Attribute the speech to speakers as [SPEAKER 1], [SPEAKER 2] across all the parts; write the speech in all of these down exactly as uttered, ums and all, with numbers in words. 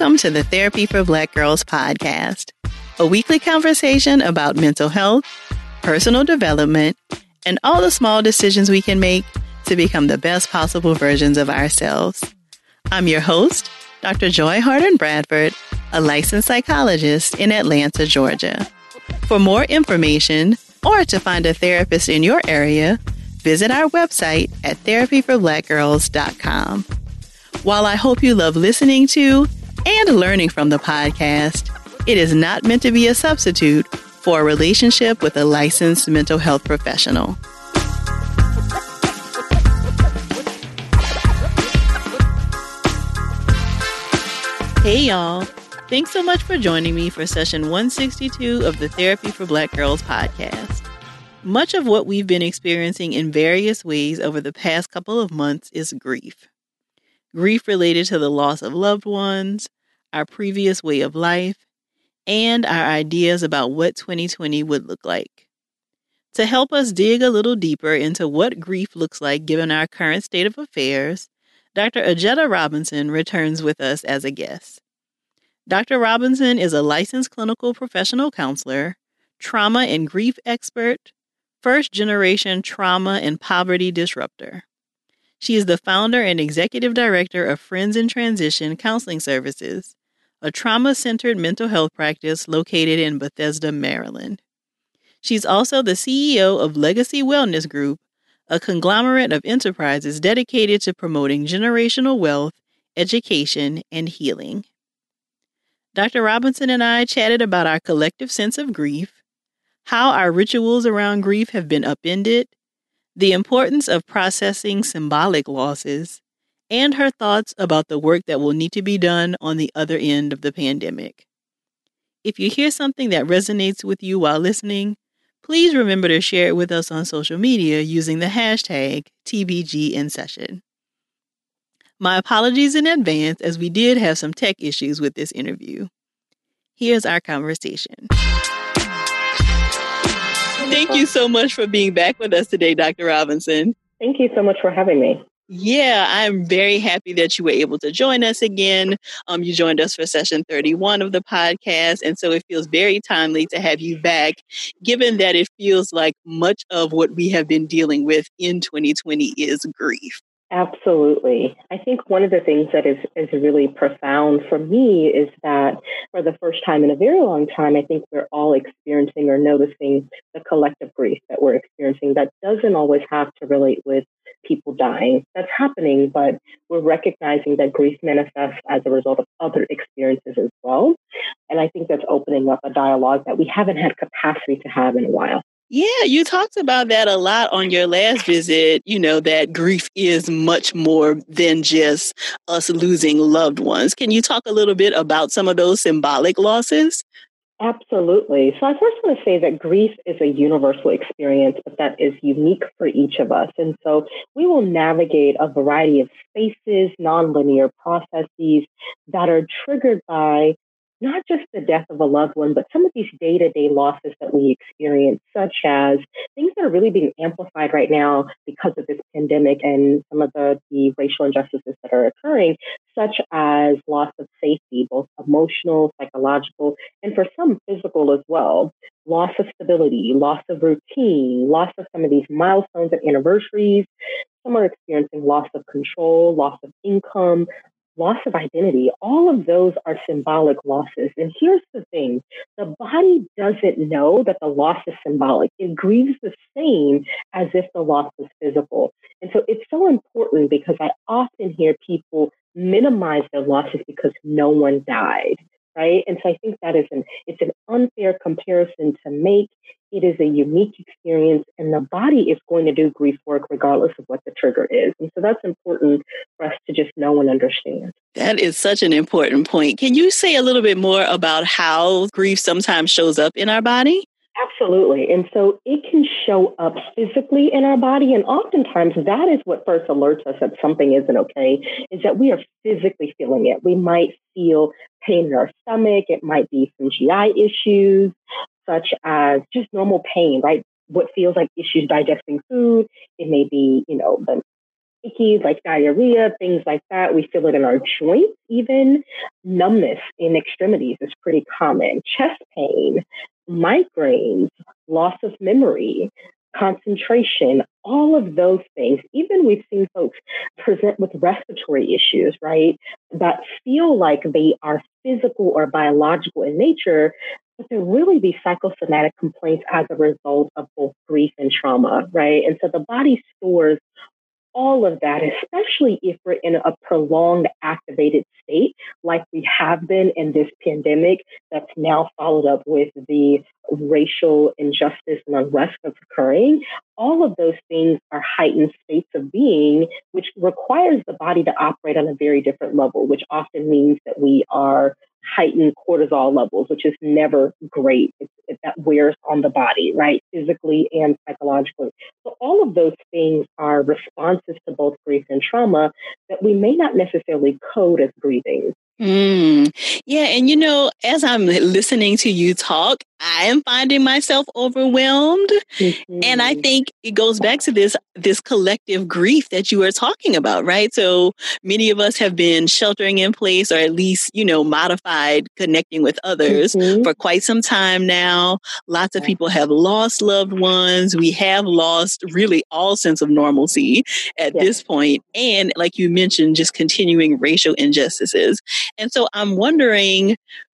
[SPEAKER 1] Welcome to the Therapy for Black Girls podcast, a weekly conversation about mental health, personal development, and all the small decisions we can make to become the best possible versions of ourselves. I'm your host, Doctor Joy Harden Bradford, a licensed psychologist in Atlanta, Georgia. For more information or to find a therapist in your area, visit our website at therapy for black girls dot com. While I hope you love listening to and learning from the podcast, it is not meant to be a substitute for a relationship with a licensed mental health professional. Hey y'all, thanks so much for joining me for session one sixty-two of the Therapy for Black Girls podcast. Much of what we've been experiencing in various ways over the past couple of months is grief. Grief related to the loss of loved ones, our previous way of life, and our ideas about what twenty twenty would look like. To help us dig a little deeper into what grief looks like given our current state of affairs, Doctor Ajetta Robinson returns with us as a guest. Doctor Robinson is a licensed clinical professional counselor, trauma and grief expert, first-generation trauma and poverty disruptor. She is the founder and executive director of Friends in Transition Counseling Services, a trauma-centered mental health practice located in Bethesda, Maryland. She's also the C E O of Legacy Wellness Group, a conglomerate of enterprises dedicated to promoting generational wealth, education, and healing. Doctor Robinson and I chatted about our collective sense of grief, how our rituals around grief have been upended, the importance of processing symbolic losses, and her thoughts about the work that will need to be done on the other end of the pandemic. If you hear something that resonates with you while listening, please remember to share it with us on social media using the hashtag T B G in session. My apologies in advance as we did have some tech issues with this interview. Here's our conversation. Thank you so much for being back with us today, Doctor Robinson.
[SPEAKER 2] Thank you so much for having me.
[SPEAKER 1] Yeah, I'm very happy that you were able to join us again. Um, you joined us for session thirty-one of the podcast, and so it feels very timely to have you back, given that it feels like much of what we have been dealing with in twenty twenty is grief.
[SPEAKER 2] Absolutely. I think one of the things that is, is really profound for me is that for the first time in a very long time, I think we're all experiencing or noticing the collective grief that we're experiencing that doesn't always have to relate with people dying. That's happening, but we're recognizing that grief manifests as a result of other experiences as well. And I think that's opening up a dialogue that we haven't had capacity to have in a while.
[SPEAKER 1] Yeah, you talked about that a lot on your last visit, you know, that grief is much more than just us losing loved ones. Can you talk a little bit about some of those symbolic losses?
[SPEAKER 2] Absolutely. So I first want to say that grief is a universal experience, but that is unique for each of us. And so we will navigate a variety of spaces, nonlinear processes that are triggered by not just the death of a loved one, but some of these day-to-day losses that we experience, such as things that are really being amplified right now because of this pandemic and some of the, the racial injustices that are occurring, such as loss of safety, both emotional, psychological, and for some physical as well. Loss of stability, loss of routine, loss of some of these milestones and anniversaries. Some are experiencing loss of control, loss of income, loss of identity. All of those are symbolic losses. And here's the thing, the body doesn't know that the loss is symbolic. It grieves the same as if the loss was physical. And so it's so important because I often hear people minimize their losses because no one died, right? And so I think that is an, it's an unfair comparison to make. It is a unique experience, and the body is going to do grief work regardless of what the trigger is. And so that's important for us to just know and understand.
[SPEAKER 1] That is such an important point. Can you say a little bit more about how grief sometimes shows up in our body?
[SPEAKER 2] Absolutely. And so it can show up physically in our body. And oftentimes that is what first alerts us that something isn't okay, is that we are physically feeling it. We might feel pain in our stomach. It might be some G I issues, such as just normal pain, right? What feels like issues digesting food. It may be, you know, the icky, like diarrhea, things like that. We feel it in our joints, even numbness in extremities is pretty common. Chest pain, migraines, loss of memory, concentration, all of those things. Even we've seen folks present with respiratory issues, right, that feel like they are physical or biological in nature, but they're really these psychosomatic complaints as a result of both grief and trauma, right? And so the body stores all of that, especially if we're in a prolonged activated state, like we have been in this pandemic that's now followed up with the racial injustice and unrest that's occurring. All of those things are heightened states of being, which requires the body to operate on a very different level, which often means that we are heightened cortisol levels, which is never great. It, it, that wears on the body, right? Physically and psychologically. So all of those things are responses to both grief and trauma that we may not necessarily code as grieving.
[SPEAKER 1] Mm. Yeah. And, you know, as I'm listening to you talk, I am finding myself overwhelmed. Mm-hmm. And I think it goes back to this, this collective grief that you were talking about, right? So many of us have been sheltering in place, or at least, you know, modified connecting with others mm-hmm. for quite some time now. Lots of people have lost loved ones. We have lost really all sense of normalcy at yes. this point. And like you mentioned, just continuing racial injustices. And so I'm wondering,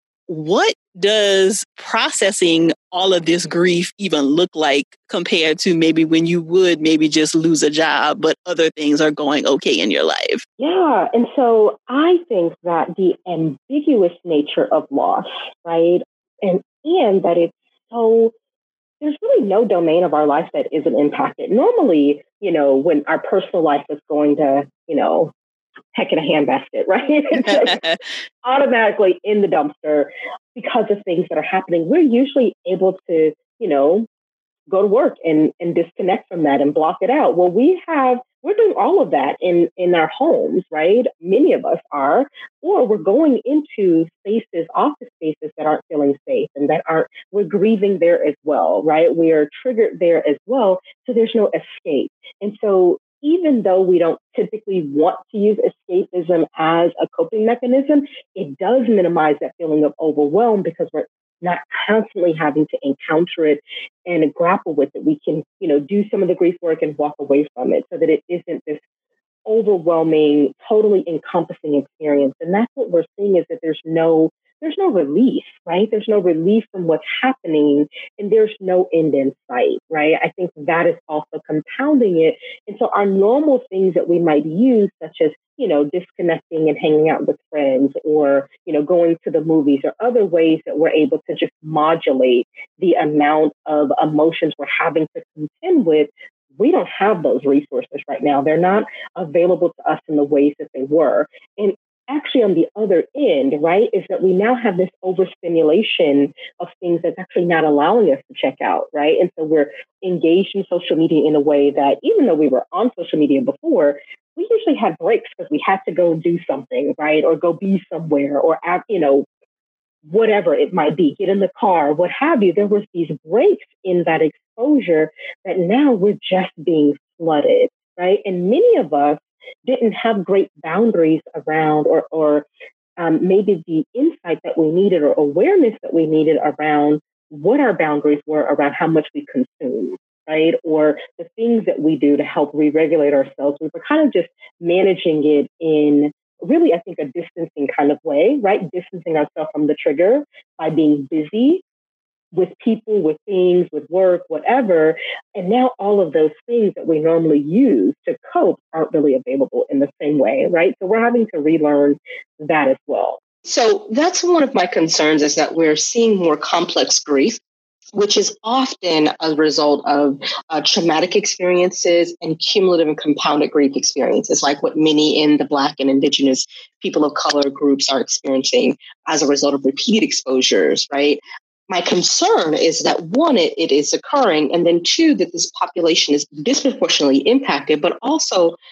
[SPEAKER 1] what does processing all of this grief even look like compared to maybe when you would maybe just lose a job, but other things are going okay in your life?
[SPEAKER 2] Yeah. And so I think that the ambiguous nature of loss, right, and, and that it's so, there's really no domain of our life that isn't impacted. Normally, you know, when our personal life is going to, you know, heck in a handbasket, right? It's automatically in the dumpster because of things that are happening. We're usually able to, you know, go to work and, and disconnect from that and block it out. Well, we have, we're doing all of that in, in our homes, right? Many of us are, or we're going into spaces, office spaces that aren't feeling safe and that aren't, we're grieving there as well, right? We are triggered there as well. So there's no escape. And so even though we don't typically want to use escapism as a coping mechanism, it does minimize that feeling of overwhelm because we're not constantly having to encounter it and grapple with it. We can, you know, do some of the grief work and walk away from it so that it isn't this overwhelming, totally encompassing experience. And that's what we're seeing is that there's no There's no relief, right? There's no relief from what's happening and there's no end in sight, right? I think that is also compounding it. And so our normal things that we might use, such as, you know, disconnecting and hanging out with friends or, you know, going to the movies or other ways that we're able to just modulate the amount of emotions we're having to contend with, we don't have those resources right now. They're not available to us in the ways that they were. And actually on the other end, right, is that we now have this overstimulation of things that's actually not allowing us to check out, right? And so we're engaged in social media in a way that even though we were on social media before, we usually had breaks because we had to go do something, right? Or go be somewhere or, you know, whatever it might be, get in the car, what have you. There was these breaks in that exposure that now we're just being flooded, right? And many of us didn't have great boundaries around or, or um, maybe the insight that we needed or awareness that we needed around what our boundaries were around how much we consume, right? Or the things that we do to help re-regulate ourselves. We were kind of just managing it in really, I think, a distancing kind of way, right? Distancing ourselves from the trigger by being busy with people, with things, with work, whatever. And now all of those things that we normally use to cope aren't really available in the same way, right? So we're having to relearn that as well.
[SPEAKER 3] So that's one of my concerns is that we're seeing more complex grief, which is often a result of uh, traumatic experiences and cumulative and compounded grief experiences, like what many in the Black and Indigenous people of color groups are experiencing as a result of repeated exposures, right? My concern is that one, it, it is occurring, and then two, that this population is disproportionately impacted, but also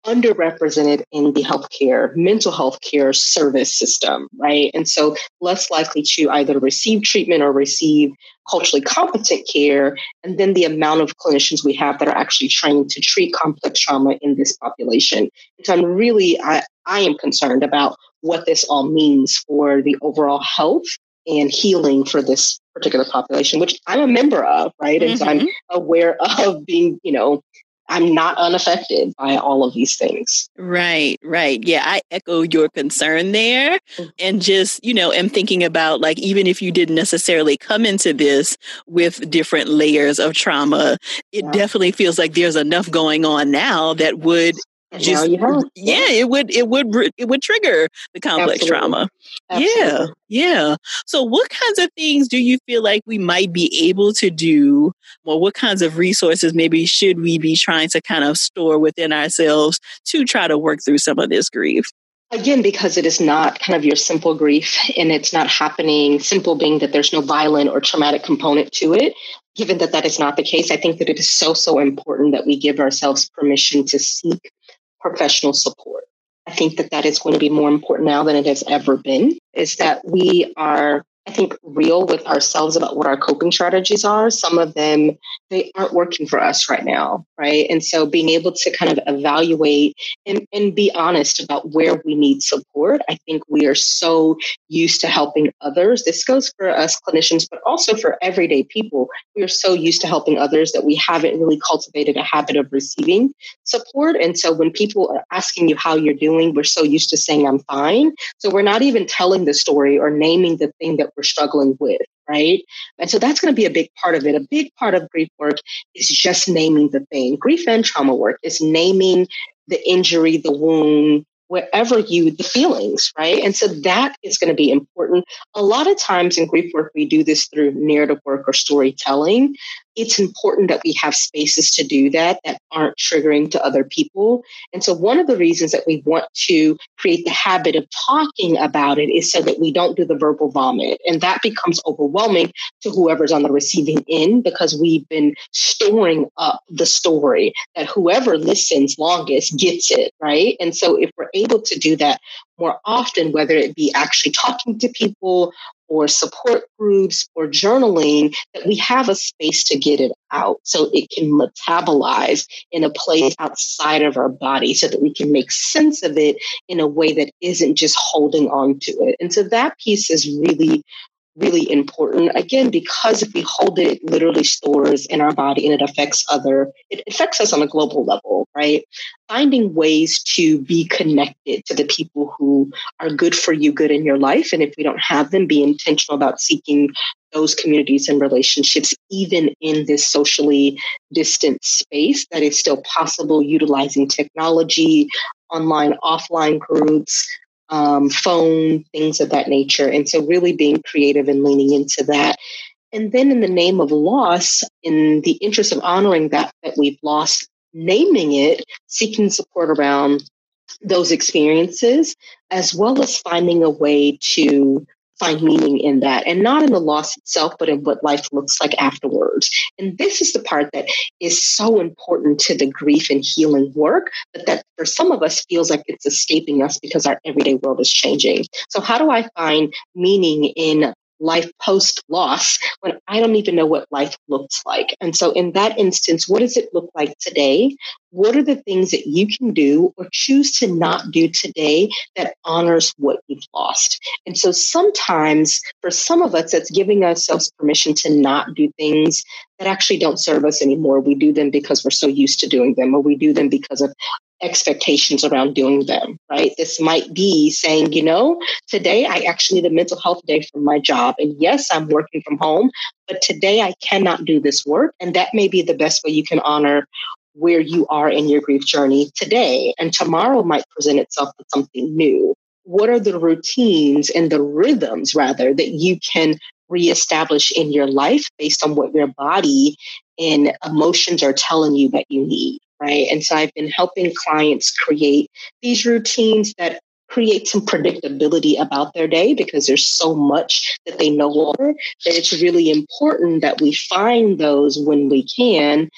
[SPEAKER 3] underrepresented in the healthcare, mental health care service system, right? And so less likely to either receive treatment or receive culturally competent care. And then the amount of clinicians we have that are actually trained to treat complex trauma in this population. And so I'm really, I, I am concerned about what this all means for the overall health and healing for this particular population, which I'm a member of, right? And mm-hmm. so I'm aware of being, you know, I'm not unaffected by all of these things.
[SPEAKER 1] Right, right. Yeah, I echo your concern there. And just, you know, am thinking about, like, even if you didn't necessarily come into this with different layers of trauma, it yeah. definitely feels like there's enough going on now that would just, yeah, yeah, it would, it would, it would trigger the complex Absolutely. trauma. Absolutely. Yeah, yeah. So what kinds of things do you feel like we might be able to do, or what kinds of resources maybe should we be trying to kind of store within ourselves to try to work through some of this grief?
[SPEAKER 3] Again, because it is not kind of your simple grief and it's not happening, simple being that there's no violent or traumatic component to it. Given that that is not the case, I think that it is so, so important that we give ourselves permission to seek professional support. I think that that is going to be more important now than it has ever been, is that we are, I think, real with ourselves about what our coping strategies are. Some of them, they aren't working for us right now, right? And so being able to kind of evaluate and, and be honest about where we need support. I think we are so used to helping others. This goes for us clinicians, but also for everyday people. We are so used to helping others that we haven't really cultivated a habit of receiving support. And so when people are asking you how you're doing, we're so used to saying, I'm fine. So we're not even telling the story or naming the thing that we're struggling with, right? And so that's going to be a big part of it. A big part of grief work is just naming the thing. Grief and trauma work is naming the injury, the wound, wherever you, the feelings, right? And so that is going to be important. A lot of times in grief work, we do this through narrative work or storytelling. It's important that we have spaces to do that that aren't triggering to other people. And so one of the reasons that we want to create the habit of talking about it is so that we don't do the verbal vomit. And that becomes overwhelming to whoever's on the receiving end because we've been storing up the story that whoever listens longest gets it, right? And so if we're able to do that more often, whether it be actually talking to people or support groups or journaling, that we have a space to get it out so it can metabolize in a place outside of our body so that we can make sense of it in a way that isn't just holding on to it. And so that piece is really, really important. Again, because if we hold it, it literally stores in our body and it affects other, it affects us on a global level, right? Finding ways to be connected to the people who are good for you, good in your life. And if we don't have them, be intentional about seeking those communities and relationships, even in this socially distant space that is still possible, utilizing technology, online, offline groups, Um, phone, things of that nature. And so really being creative and leaning into that. And then in the name of loss, in the interest of honoring that, that we've lost, naming it, seeking support around those experiences, as well as finding a way to find meaning in that, and not in the loss itself, but in what life looks like afterwards. And this is the part that is so important to the grief and healing work, but that for some of us feels like it's escaping us because our everyday world is changing. So how do I find meaning in life post-loss when I don't even know what life looks like? And so in that instance, what does it look like today? What are the things that you can do or choose to not do today that honors what you've lost? And so sometimes for some of us, that's giving ourselves permission to not do things that actually don't serve us anymore. We do them because we're so used to doing them, or we do them because of expectations around doing them, right? This might be saying, you know, today I actually need a mental health day from my job. And yes, I'm working from home, but today I cannot do this work. And that may be the best way you can honor where you are in your grief journey today. And tomorrow might present itself with something new. What are the routines and the rhythms, rather, that you can reestablish in your life based on what your body and emotions are telling you that you need? Right. And so I've been helping clients create these routines that create some predictability about their day, because there's so much that they know longer that it's really important that we find those when we can,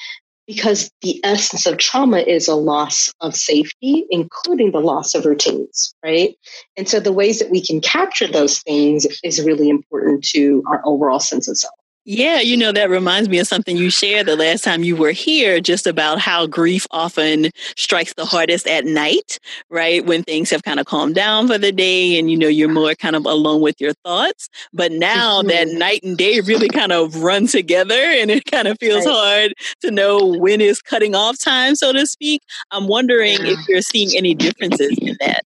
[SPEAKER 3] because the essence of trauma is a loss of safety, including the loss of routines, right? And so the ways that we can capture those things is really important to our overall sense of self.
[SPEAKER 1] Yeah, you know, that reminds me of something you shared the last time you were here, just about how grief often strikes the hardest at night, right? When things have kind of calmed down for the day and, you know, you're more kind of alone with your thoughts. But now mm-hmm. that night and day really kind of run together, and it kind of feels right. hard to know when is cutting off time, so to speak. I'm wondering yeah. if you're seeing any differences in that.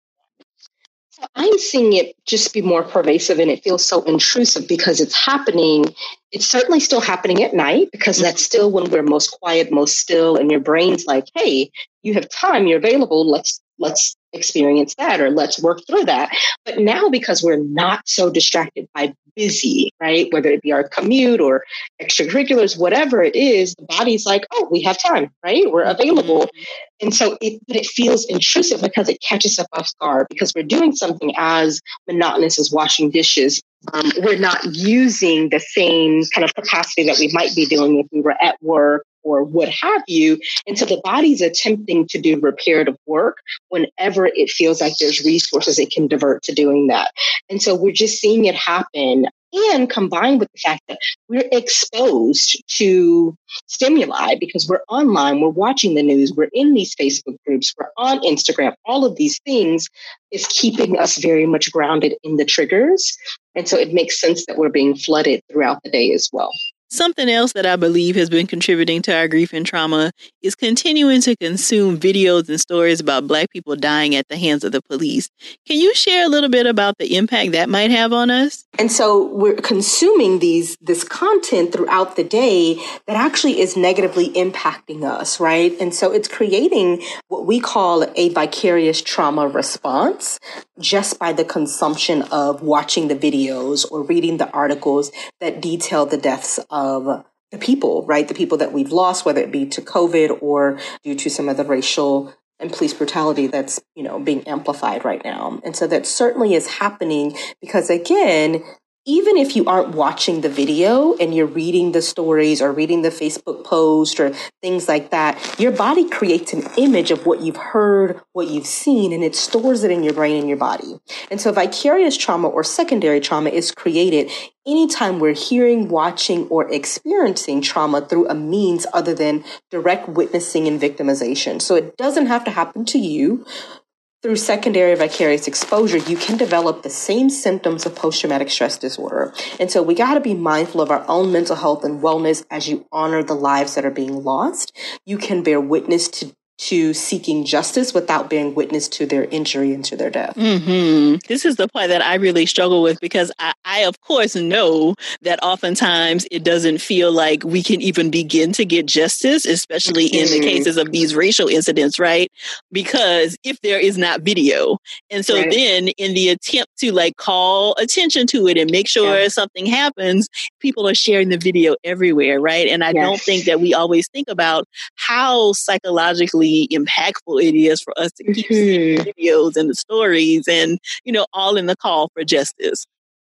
[SPEAKER 3] I'm seeing it just be more pervasive, and it feels so intrusive because it's happening. It's certainly still happening at night, because that's still when we're most quiet, most still, and your brain's like, hey, you have time, you're available, let's let's experience that, or let's work through that. But now, because we're not so distracted by busy, right, whether it be our commute or extracurriculars, whatever it is, the body's like, oh, we have time, right? We're available. Mm-hmm. And so it, it feels intrusive because it catches us off guard, because we're doing something as monotonous as washing dishes. Um, we're not using the same kind of capacity that we might be doing if we were at work or what have you. And so the body's attempting to do reparative work whenever it feels like there's resources it can divert to doing that. And so we're just seeing it happen, and combined with the fact that we're exposed to stimuli because we're online, we're watching the news, we're in these Facebook groups, we're on Instagram, all of these things is keeping us very much grounded in the triggers. And so it makes sense that we're being flooded throughout the day as well.
[SPEAKER 1] Something else that I believe has been contributing to our grief and trauma is continuing to consume videos and stories about Black people dying at the hands of the police. Can you share a little bit about the impact that might have on us?
[SPEAKER 4] And so we're consuming these this content throughout the day that actually is negatively impacting us, right? And so it's creating what we call a vicarious trauma response just by the consumption of watching the videos or reading the articles that detail the deaths of the people, right? The people that we've lost, whether it be to COVID or due to some of the racial and police brutality that's, you know, being amplified right now. And so that certainly is happening because, again, even if you aren't watching the video and you're reading the stories or reading the Facebook post or things like that, your body creates an image of what you've heard, what you've seen, and it stores it in your brain and your body. And so vicarious trauma or secondary trauma is created anytime we're hearing, watching, or experiencing trauma through a means other than direct witnessing and victimization. So it doesn't have to happen to you. Through secondary vicarious exposure, you can develop the same symptoms of post-traumatic stress disorder. And so we got to be mindful of our own mental health and wellness as you honor the lives that are being lost. You can bear witness to to seeking justice without bearing witness to their injury and to their death.
[SPEAKER 1] Mm-hmm. This is the part that I really struggle with because I, I, of course, know that oftentimes it doesn't feel like we can even begin to get justice, especially mm-hmm. in the cases of these racial incidents, right? Because if there is not video. And so right. then in the attempt to like call attention to it and make sure yeah. something happens, people are sharing the video everywhere, right? And I yes. don't think that we always think about how psychologically impactful it is for us to keep seeing the videos and the stories and, you know, all in the call for justice.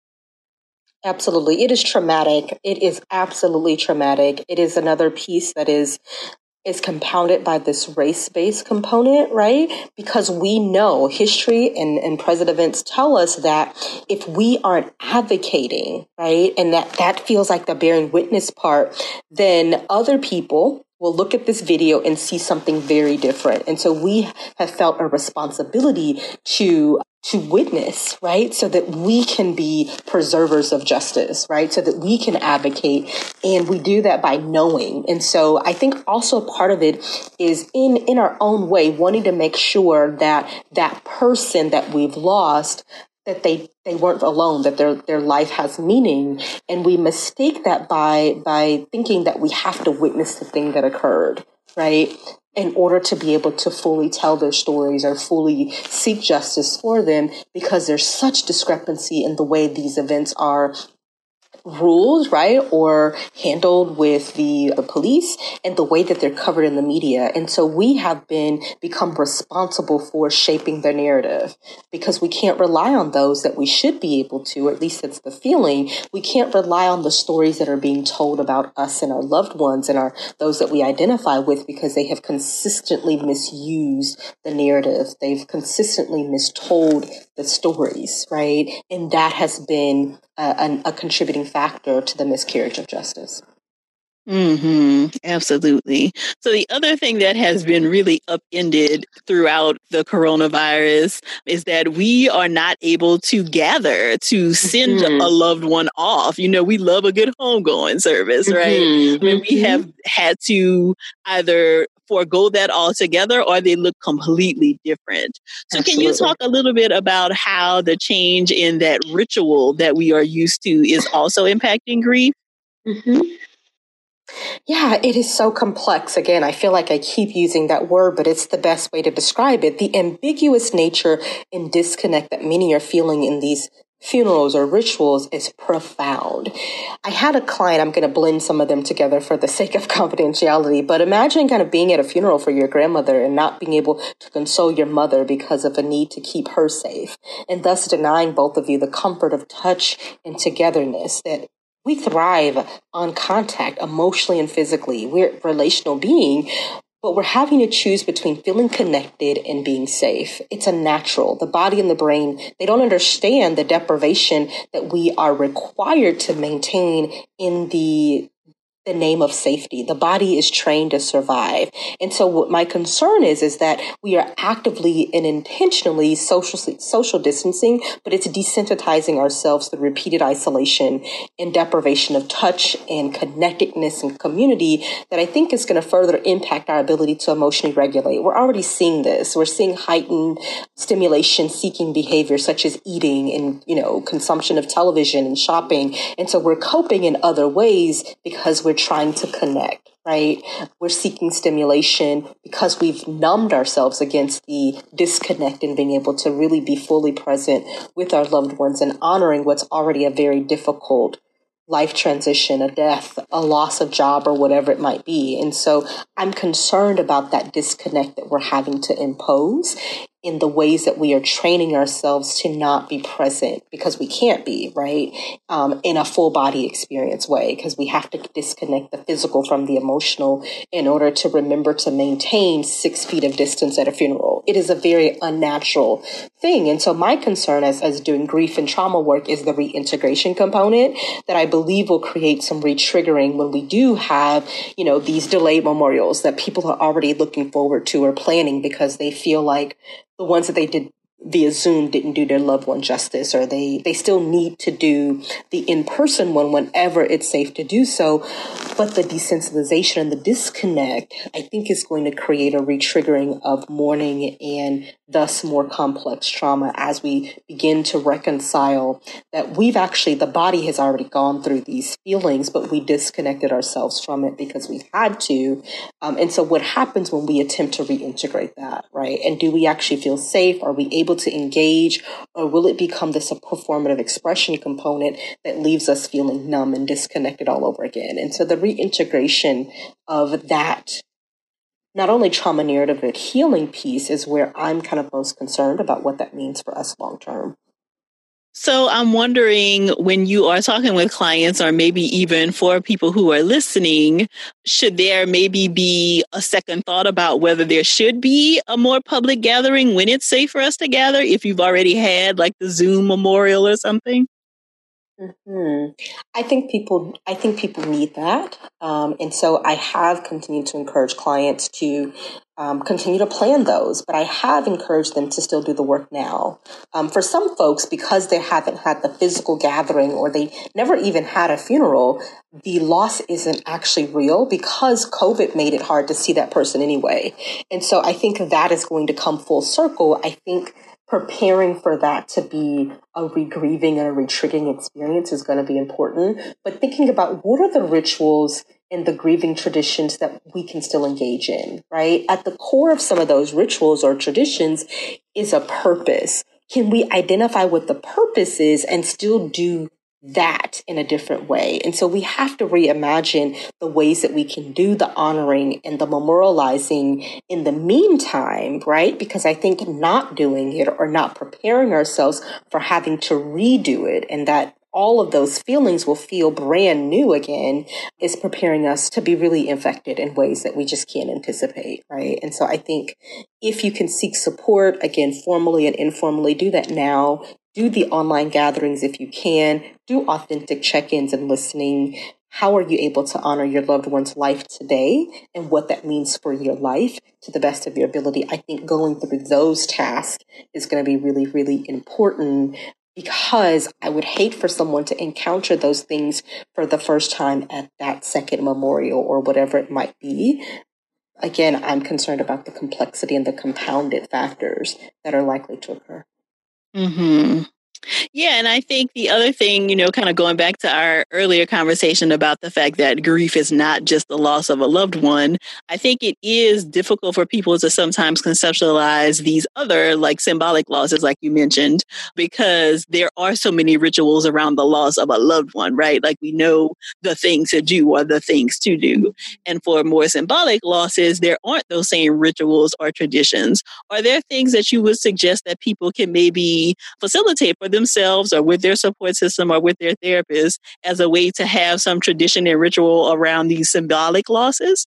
[SPEAKER 4] Absolutely. It is traumatic. It is absolutely traumatic. It is another piece that is is compounded by this race-based component, right? Because we know history and, and present events tell us that if we aren't advocating, right, and that, that feels like the bearing witness part, then other people will look at this video and see something very different. And so we have felt a responsibility to to witness, right? So that we can be preservers of justice, right? So that we can advocate. And we do that by knowing. And so I think also part of it is in, in our own way, wanting to make sure that that person that we've lost, that they, they weren't alone, that their, their life has meaning. And we mistake that by, by thinking that we have to witness the thing that occurred, right? In order to be able to fully tell their stories or fully seek justice for them, because there's such discrepancy in the way these events are rules, right, or handled with the, the police and the way that they're covered in the media. And so we have been become responsible for shaping their narrative because we can't rely on those that we should be able to, or at least it's the feeling. We can't rely on the stories that are being told about us and our loved ones and our those that we identify with because they have consistently misused the narrative. They've consistently mistold the stories, right? And that has been a, a contributing factor to the miscarriage of justice.
[SPEAKER 1] Mm-hmm. Absolutely. So the other thing that has been really upended throughout the coronavirus is that we are not able to gather to send mm-hmm. a loved one off. You know, we love a good homegoing service, right? Mm-hmm. I mean, we have had to either forego that altogether or they look completely different. So Absolutely. Can you talk a little bit about how the change in that ritual that we are used to is also impacting grief?
[SPEAKER 4] Mm-hmm. Yeah, it is so complex. Again, I feel like I keep using that word, but it's the best way to describe it. The ambiguous nature and disconnect that many are feeling in these funerals or rituals is profound. I had a client, I'm going to blend some of them together for the sake of confidentiality, but imagine kind of being at a funeral for your grandmother and not being able to console your mother because of a need to keep her safe, and thus denying both of you the comfort of touch and togetherness that we thrive on contact emotionally and physically. We're a relational being, but we're having to choose between feeling connected and being safe. It's a natural. The body and the brain, they don't understand the deprivation that we are required to maintain in the the name of safety. The body is trained to survive. And so what my concern is, is that we are actively and intentionally social, social distancing, but it's desensitizing ourselves through repeated isolation and deprivation of touch and connectedness and community that I think is going to further impact our ability to emotionally regulate. We're already seeing this. We're seeing heightened stimulation seeking behavior such as eating and, you know, consumption of television and shopping. And so we're coping in other ways because we're trying to connect, right? We're seeking stimulation because we've numbed ourselves against the disconnect and being able to really be fully present with our loved ones and honoring what's already a very difficult life transition, a death, a loss of job, or whatever it might be. And so I'm concerned about that disconnect that we're having to impose in the ways that we are training ourselves to not be present because we can't be, right, um, in a full body experience way, because we have to disconnect the physical from the emotional in order to remember to maintain six feet of distance at a funeral. It is a very unnatural thing. And so my concern as, as doing grief and trauma work is the reintegration component that I believe will create some re-triggering when we do have, you know, these delayed memorials that people are already looking forward to or planning because they feel like the ones that they did via Zoom didn't do their loved one justice, or they, they still need to do the in-person one whenever it's safe to do so. But the desensitization and the disconnect, I think, is going to create a re-triggering of mourning and thus more complex trauma as we begin to reconcile that we've actually, the body has already gone through these feelings, but we disconnected ourselves from it because we've had to. Um, and so what happens when we attempt to reintegrate that, right? And do we actually feel safe? Are we able to engage, or will it become this a performative expression component that leaves us feeling numb and disconnected all over again? And so the reintegration of that, not only trauma narrative, but healing piece is where I'm kind of most concerned about what that means for us long term.
[SPEAKER 1] So I'm wondering, when you are talking with clients, or maybe even for people who are listening, should there maybe be a second thought about whether there should be a more public gathering when it's safe for us to gather, if you've already had like the Zoom memorial or something?
[SPEAKER 4] Mm-hmm. I think people, I think people need that. Um, and so I have continued to encourage clients to um, continue to plan those, but I have encouraged them to still do the work now. Um, for some folks, because they haven't had the physical gathering or they never even had a funeral, the loss isn't actually real because COVID made it hard to see that person anyway. And so I think that is going to come full circle. I think preparing for that to be a re-grieving and a re-triggering experience is going to be important. But thinking about what are the rituals and the grieving traditions that we can still engage in, right? At the core of some of those rituals or traditions is a purpose. Can we identify what the purpose is and still do that in a different way. And so we have to reimagine the ways that we can do the honoring and the memorializing in the meantime, right? Because I think not doing it or not preparing ourselves for having to redo it, and that all of those feelings will feel brand new again, is preparing us to be really infected in ways that we just can't anticipate, right? And so I think if you can seek support, again, formally and informally, do that now. Do the online gatherings if you can. Do authentic check-ins and listening. How are you able to honor your loved one's life today and what that means for your life to the best of your ability? I think going through those tasks is going to be really, really important, because I would hate for someone to encounter those things for the first time at that second memorial or whatever it might be. Again, I'm concerned about the complexity and the compounded factors that are likely to occur.
[SPEAKER 1] Mm-hmm. Yeah, and I think the other thing, you know, kind of going back to our earlier conversation about the fact that grief is not just the loss of a loved one, I think it is difficult for people to sometimes conceptualize these other like symbolic losses, like you mentioned, because there are so many rituals around the loss of a loved one, right? Like we know the things to do or the things to do. And for more symbolic losses, there aren't those same rituals or traditions. Are there things that you would suggest that people can maybe facilitate for themselves or with their support system or with their therapist as a way to have some tradition and ritual around these symbolic losses?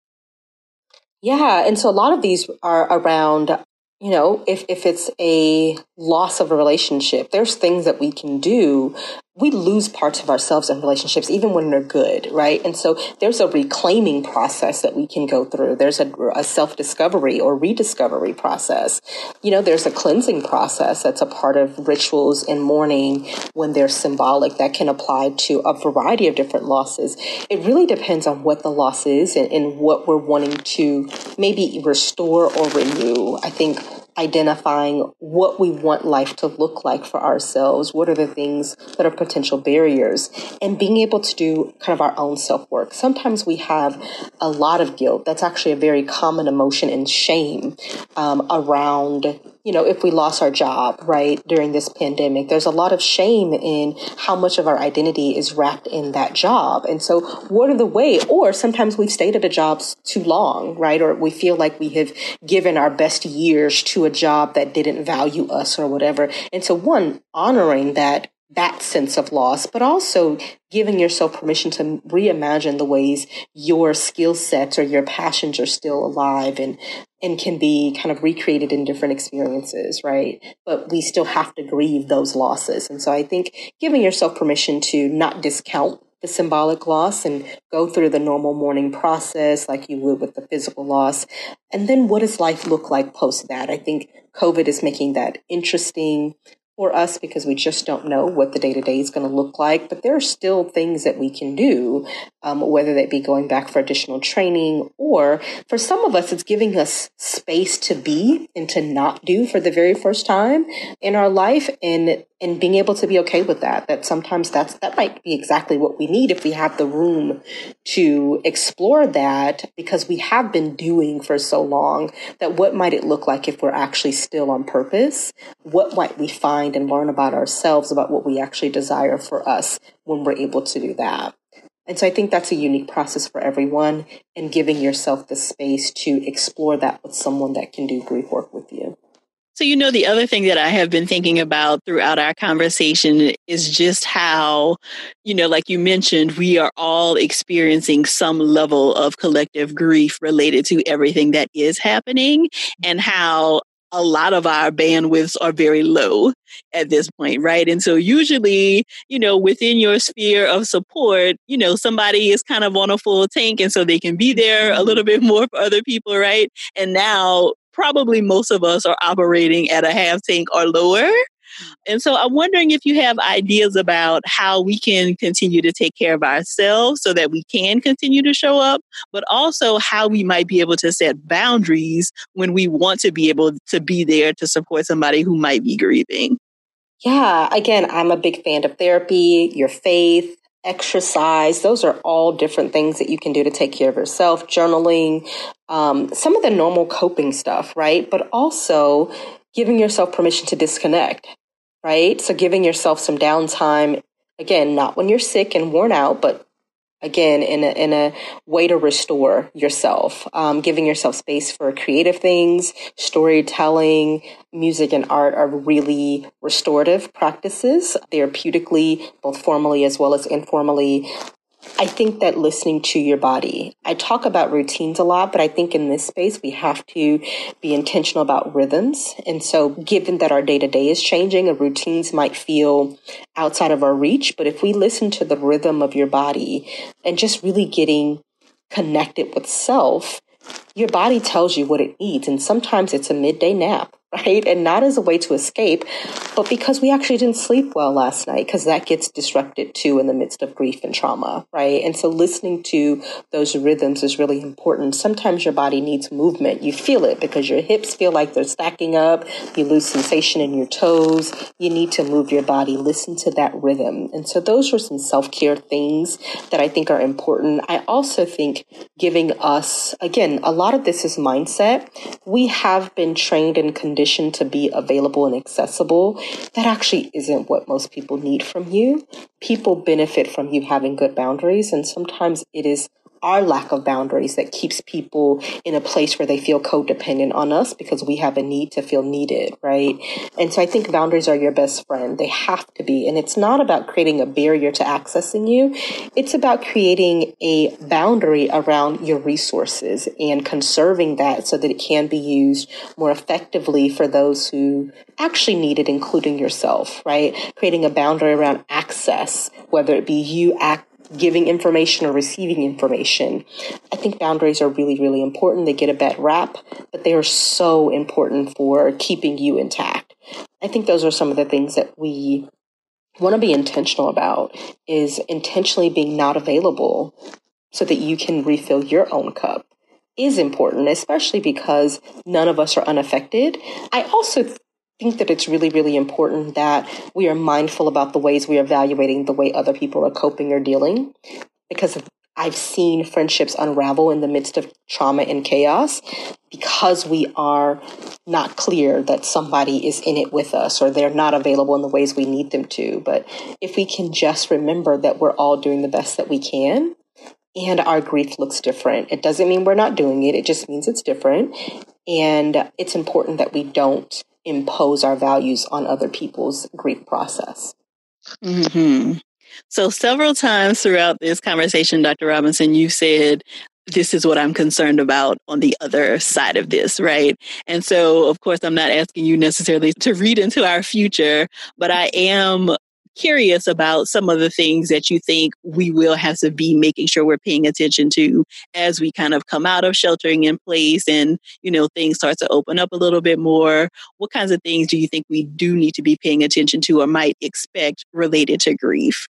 [SPEAKER 4] Yeah. And so a lot of these are around, you know, if, if it's a loss of a relationship, there's things that we can do. We lose parts of ourselves in relationships, even when they're good, right? And so there's a reclaiming process that we can go through. There's a, a self-discovery or rediscovery process. You know, there's a cleansing process that's a part of rituals and mourning when they're symbolic that can apply to a variety of different losses. It really depends on what the loss is and, and what we're wanting to maybe restore or renew. I think identifying what we want life to look like for ourselves, what are the things that are potential barriers, and being able to do kind of our own self-work. Sometimes we have a lot of guilt. That's actually a very common emotion, and shame um, around, you know, if we lost our job, right, during this pandemic. There's a lot of shame in how much of our identity is wrapped in that job. And so what are the ways, or sometimes we've stayed at a job too long, right, or we feel like we have given our best years to a job that didn't value us or whatever. And so one, honoring that that sense of loss, but also giving yourself permission to reimagine the ways your skill sets or your passions are still alive and and can be kind of recreated in different experiences, right? But we still have to grieve those losses. And so I think giving yourself permission to not discount the symbolic loss and go through the normal mourning process like you would with the physical loss. And then what does life look like post that? I think COVID is making that interesting for us because we just don't know what the day-to-day is going to look like. But there are still things that we can do, um, whether that be going back for additional training, or for some of us, it's giving us space to be and to not do for the very first time in our life, and and being able to be okay with that. That sometimes that's that might be exactly what we need if we have the room to explore that, because we have been doing for so long. That what might it look like if we're actually still on purpose? What might we find and learn about ourselves, about what we actually desire for us when we're able to do that? And so I think that's a unique process for everyone, and giving yourself the space to explore that with someone that can do grief work with you.
[SPEAKER 1] So, you know, the other thing that I have been thinking about throughout our conversation is just how, you know, like you mentioned, we are all experiencing some level of collective grief related to everything that is happening, and how a lot of our bandwidths are very low at this point, right? And so usually, you know, within your sphere of support, you know, somebody is kind of on a full tank, and so they can be there a little bit more for other people, right? And now probably most of us are operating at a half tank or lower. And so I'm wondering if you have ideas about how we can continue to take care of ourselves so that we can continue to show up, but also how we might be able to set boundaries when we want to be able to be there to support somebody who might be grieving.
[SPEAKER 4] Yeah, again, I'm a big fan of therapy, your faith, exercise. Those are all different things that you can do to take care of yourself. Journaling, um, some of the normal coping stuff, right? But also giving yourself permission to disconnect, right? So giving yourself some downtime Again, not when you're sick and worn out, but again, in a, in a way to restore yourself, um, giving yourself space for creative things, storytelling, music and art are really restorative practices, therapeutically, both formally as well as informally. I think that listening to your body, I talk about routines a lot, but I think in this space, we have to be intentional about rhythms. And so given that our day to day is changing, and routines might feel outside of our reach, but if we listen to the rhythm of your body and just really getting connected with self, your body tells you what it needs. And sometimes it's a midday nap, right? And not as a way to escape, but because we actually didn't sleep well last night, because that gets disrupted too in the midst of grief and trauma, right? And so listening to those rhythms is really important. Sometimes your body needs movement. You feel it because your hips feel like they're stacking up. You lose sensation in your toes. You need to move your body. Listen to that rhythm. And so those are some self-care things that I think are important. I also think giving us, again, a lot of this is mindset. We have been trained and conditioned to be available and accessible. That actually isn't what most people need from you. People benefit from you having good boundaries, and sometimes it is our lack of boundaries that keeps people in a place where they feel codependent on us because we have a need to feel needed, right? And so I think boundaries are your best friend. They have to be. And it's not about creating a barrier to accessing you. It's about creating a boundary around your resources and conserving that so that it can be used more effectively for those who actually need it, including yourself, right? Creating a boundary around access, whether it be you act giving information or receiving information. I think boundaries are really, really important. They get a bad rap, but they are so important for keeping you intact. I think those are some of the things that we want to be intentional about, is intentionally being not available so that you can refill your own cup is important, especially because none of us are unaffected. I also th- think that it's really, really important that we are mindful about the ways we are evaluating the way other people are coping or dealing, because I've seen friendships unravel in the midst of trauma and chaos because we are not clear that somebody is in it with us or they're not available in the ways we need them to. But if we can just remember that we're all doing the best that we can, and our grief looks different. It doesn't mean we're not doing it. It just means it's different. And it's important that we don't impose our values on other people's grief process.
[SPEAKER 1] Mm-hmm. So several times throughout this conversation, Doctor Robinson, you said, this is what I'm concerned about on the other side of this, right? And so, of course, I'm not asking you necessarily to read into our future, but I am curious about some of the things that you think we will have to be making sure we're paying attention to as we kind of come out of sheltering in place and, you know, things start to open up a little bit more. What kinds of things do you think we do need to be paying attention to or might expect related to grief?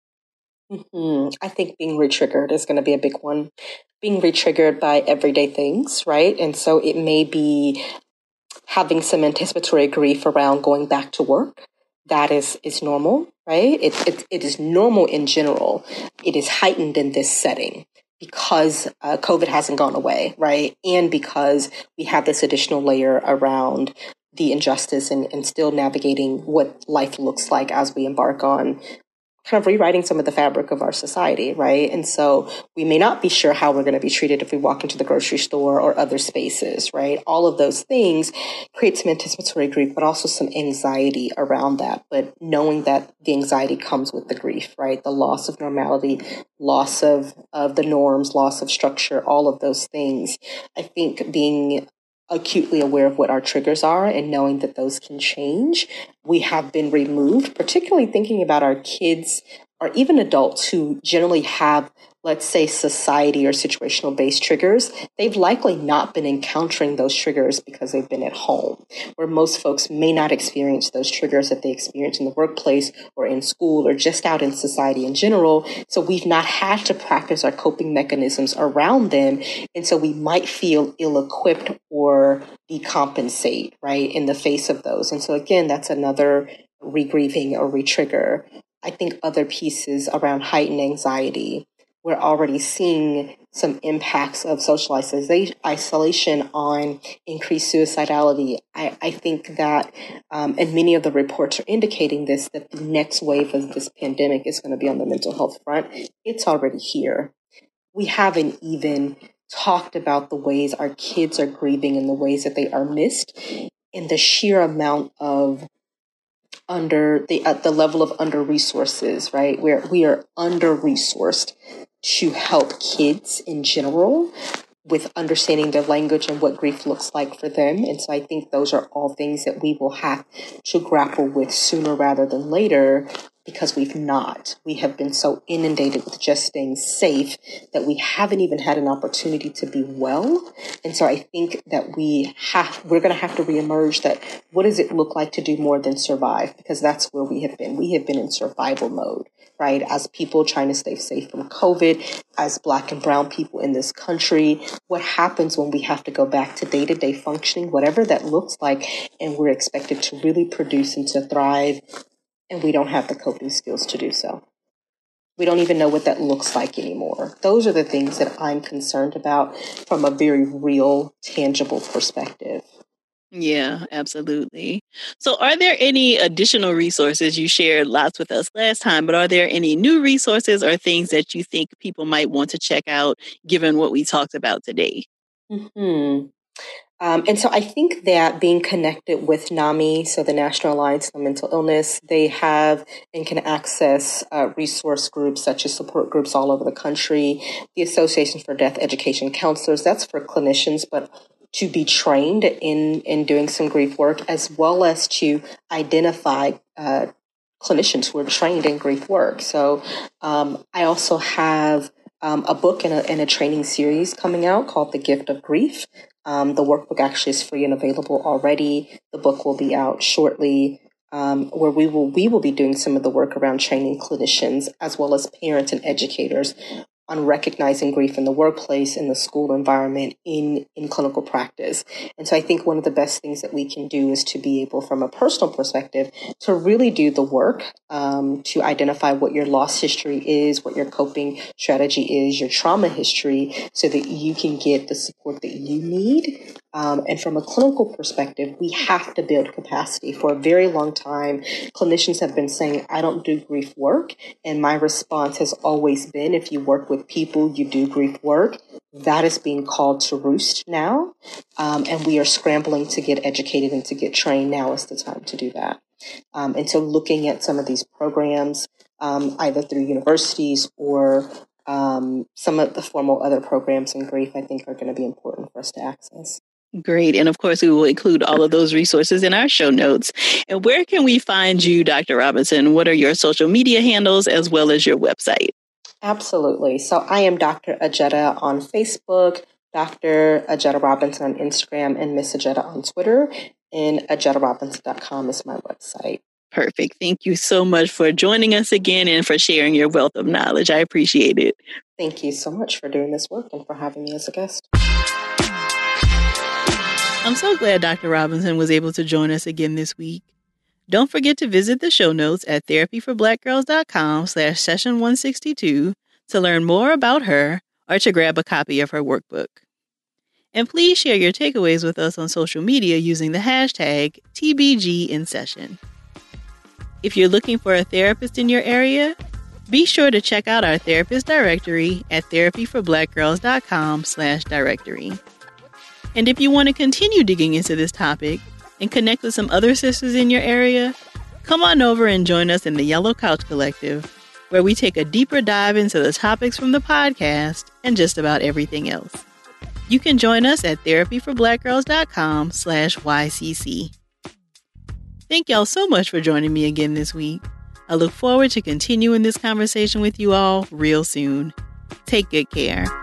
[SPEAKER 4] Mm-hmm. I think being re-triggered is going to be a big one. Being re-triggered by everyday things, right? And so it may be having some anticipatory grief around going back to work. That is, is normal, right? It, it, it is normal in general. It is heightened in this setting because uh, COVID hasn't gone away, right? And because we have this additional layer around the injustice and, and still navigating what life looks like as we embark on kind of rewriting some of the fabric of our society, right? And so we may not be sure how we're going to be treated if we walk into the grocery store or other spaces, right? All of those things create some anticipatory grief, but also some anxiety around that. But knowing that the anxiety comes with the grief, right? The loss of normality, loss of, of the norms, loss of structure, all of those things. I think being acutely aware of what our triggers are and knowing that those can change. We have been removed, particularly thinking about our kids or even adults who generally have, let's say, society or situational based triggers. They've likely not been encountering those triggers because they've been at home, where most folks may not experience those triggers that they experience in the workplace or in school or just out in society in general. So we've not had to practice our coping mechanisms around them. And so we might feel ill-equipped or decompensate, right, in the face of those. And so again, that's another re-grieving or re-trigger. I think other pieces around heightened anxiety. we're already seeing some impacts of social isolation on increased suicidality. I, I think that, um, and many of the reports are indicating this, that the next wave of this pandemic is going to be on the mental health front. It's already here. We haven't even talked about the ways our kids are grieving and the ways that they are missed, and the sheer amount of under the at the level of under resources, right? Where we are under resourced to help kids in general with understanding their language and what grief looks like for them. And so I think those are all things that we will have to grapple with sooner rather than later, because we've not. We have been so inundated with just staying safe that we haven't even had an opportunity to be well. And so I think that we have, we're going to have to reemerge that what does it look like to do more than survive? Because that's where we have been. We have been in survival mode, right? As people trying to stay safe from COVID, as Black and Brown people in this country, what happens when we have to go back to day-to-day functioning, whatever that looks like, and we're expected to really produce and to thrive, and we don't have the coping skills to do so. We don't even know what that looks like anymore. Those are the things that I'm concerned about from a very real, tangible perspective.
[SPEAKER 1] Yeah, absolutely. So are there any additional resources? You shared lots with us last time, but are there any new resources or things that you think people might want to check out given what we talked about today?
[SPEAKER 4] Mm-hmm. Um, and so I think that being connected with NAMI, so the National Alliance on Mental Illness, they have and can access uh, resource groups such as support groups all over the country. The Association for Death Education Counselors, that's for clinicians, but to be trained in, in doing some grief work, as well as to identify uh, clinicians who are trained in grief work. So um, I also have um, a book and a, and a training series coming out called The Gift of Grief. Um, the workbook actually is free and available already. The book will be out shortly, um, where we will we will be doing some of the work around training clinicians as well as parents and educators on recognizing grief in the workplace, in the school environment, in, in clinical practice. And so I think one of the best things that we can do is to be able, from a personal perspective, to really do the work um, to identify what your loss history is, what your coping strategy is, your trauma history, so that you can get the support that you need. Um, and from a clinical perspective, we have to build capacity. For a very long time, clinicians have been saying, I don't do grief work. And my response has always been, if you work with people, you do grief work. That is being called to roost now. Um, and we are scrambling to get educated and to get trained. Now is the time to do that. Um, and so looking at some of these programs, um, either through universities or um, some of the formal other programs in grief, I think are going to be important for us to access.
[SPEAKER 1] Great. And of course, we will include all of those resources in our show notes. And where can we find you, Doctor Robinson? What are your social media handles as well as your website?
[SPEAKER 4] Absolutely. So I am Doctor Ajetta on Facebook, Doctor Ajetta Robinson on Instagram, and Miss Ajetta on Twitter. And ajetta robinson dot com is my website.
[SPEAKER 1] Perfect. Thank you so much for joining us again and for sharing your wealth of knowledge. I appreciate it.
[SPEAKER 4] Thank you so much for doing this work and for having me as a guest.
[SPEAKER 1] I'm so glad Doctor Robinson was able to join us again this week. Don't forget to visit the show notes at therapy for black girls dot com slash session one sixty-two to learn more about her or to grab a copy of her workbook. And please share your takeaways with us on social media using the hashtag T B G in session. If you're looking for a therapist in your area, be sure to check out our therapist directory at therapy for black girls dot com slash directory. And if you want to continue digging into this topic and connect with some other sisters in your area, come on over and join us in the Yellow Couch Collective, where we take a deeper dive into the topics from the podcast and just about everything else. You can join us at therapy for black girls dot com slash Y C C. Thank y'all so much for joining me again this week. I look forward to continuing this conversation with you all real soon. Take good care.